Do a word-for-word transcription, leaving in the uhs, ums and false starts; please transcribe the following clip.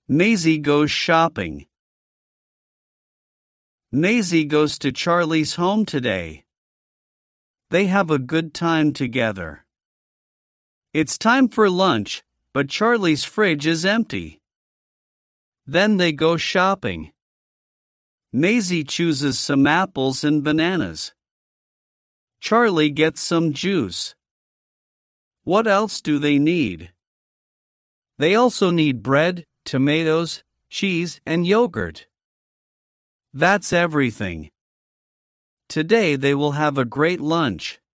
Maisie goes shopping. Maisie goes to Charlie's home today. They have a good time together. It's time for lunch, but Charlie's fridge is empty. Then they go shopping. Maisie chooses some apples and bananas. Charlie gets some juice. What else do they need? They also need bread, tomatoes, cheese, and yogurt. That's everything. Today they will have a great lunch.